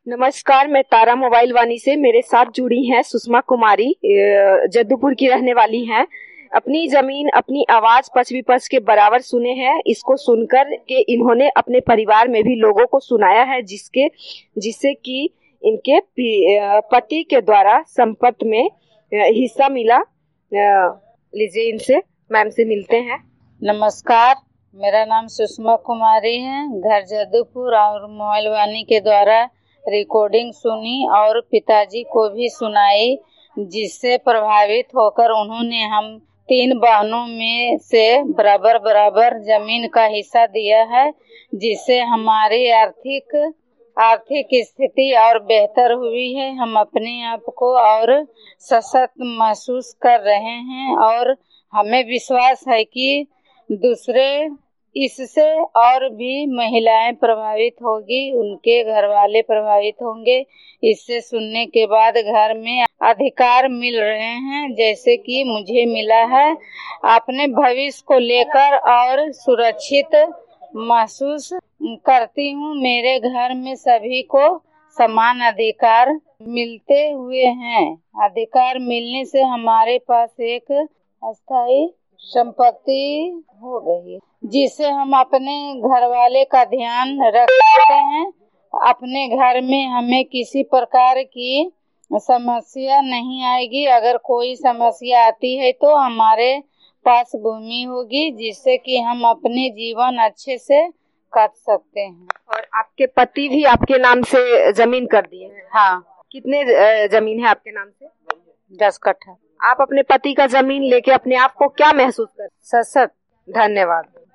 नमस्कार, मैं तारा मोबाइल वाणी से मेरे साथ जुड़ी हैं सुषमा कुमारी, जद्दूपुर की रहने वाली हैं। अपनी जमीन अपनी आवाज 5 विपक्ष के बराबर सुने हैं। इसको सुनकर के इन्होंने अपने परिवार में भी लोगों को सुनाया है, जिससे कि इनके पति के द्वारा संपत्ति में हिस्सा मिला। लीजिए, इनसे मैम से मिलते हैं। नमस्कार, मेरा नाम सुषमा कुमारी है। घर जद्दूपुर और मोबाइल वाणी के द्वारा रिकॉर्डिंग सुनी और पिताजी को भी सुनाई, जिससे प्रभावित होकर उन्होंने हम 3 बहनों में से बराबर बराबर जमीन का हिस्सा दिया है, जिससे हमारी आर्थिक स्थिति और बेहतर हुई है। हम अपने आप को और सशक्त महसूस कर रहे हैं और हमें विश्वास है कि दूसरे इससे और भी महिलाएं प्रभावित होगी, उनके घर वाले प्रभावित होंगे। इससे सुनने के बाद घर में अधिकार मिल रहे हैं, जैसे कि मुझे मिला है। अपने भविष्य को लेकर और सुरक्षित महसूस करती हूँ। मेरे घर में सभी को समान अधिकार मिलते हुए हैं। अधिकार मिलने से हमारे पास एक अस्थायी संपत्ति हो गई, जिससे हम अपने घर वाले का ध्यान रख सकते हैं। अपने घर में हमें किसी प्रकार की समस्या नहीं आएगी। अगर कोई समस्या आती है तो हमारे पास भूमि होगी, जिससे कि हम अपने जीवन अच्छे से काट सकते हैं। और आपके पति भी आपके नाम से जमीन कर दिए हैं? हाँ। कितने जमीन है आपके नाम से? 10 कट्ठा। आप अपने पति का जमीन लेके अपने आप को क्या महसूस करते? सशक्त। धन्यवाद।